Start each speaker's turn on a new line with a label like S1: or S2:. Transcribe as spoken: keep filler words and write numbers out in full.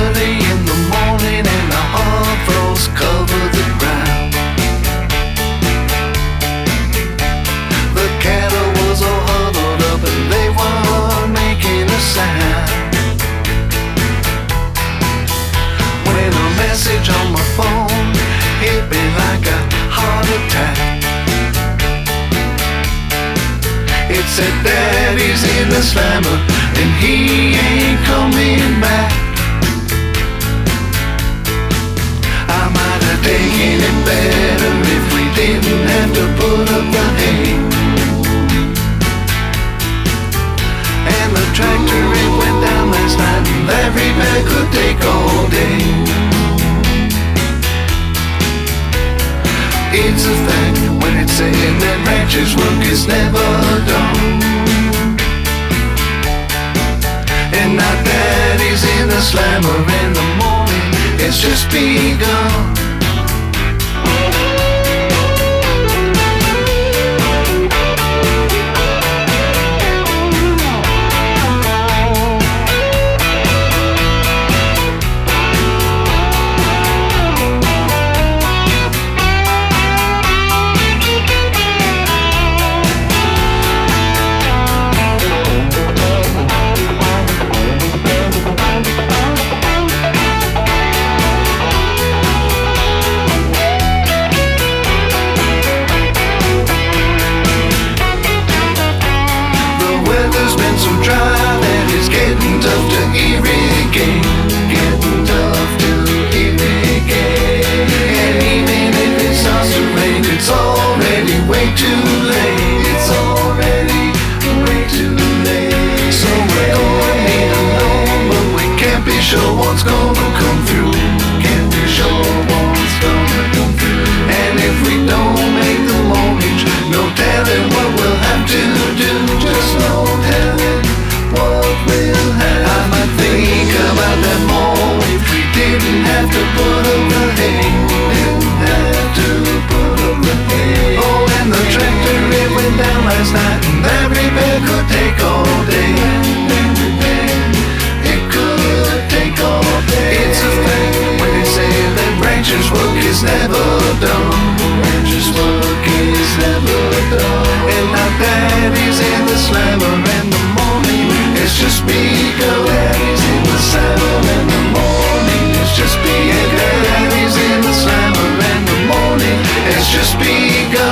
S1: early in the morning and the hard frost covered the ground. The cattle was all huddled up and they weren't making a sound. When a message on my phone hit me like a heart attack, it said Daddy's in the slammer and he ain't coming back. I might have taken it better if we didn't have to put up the hay. And the tractor, it went down last night and that repair could take all day. It's a fact when it's saying that rancher's work is never done. And now Daddy's in the slammer and the morning has just begun. So dry that it's getting tough to irrigate, getting tough to irrigate. And even if it starts to rain, it's already way too late. It's already way too late. So we're gonna need a loan, but we can't be sure what's gonna come through. Can't be sure what's gonna come through. And if we don't make the mortgage, no telling what we'll have to do. Just no telling what we'll have. I might think about that more if we didn't have to put up the hay. Didn't have to put up the hay. Oh, and the tractor, it went down last night and that repair could take all day. It could take all day. It's a fact when they say that rancher's work is never done. Rancher's work is never done. And now Daddy's in the slammer and the morning it's just begun. Daddy's in the slammer and the morning it's just begun. Daddy's in the slammer and the morning it's just begun.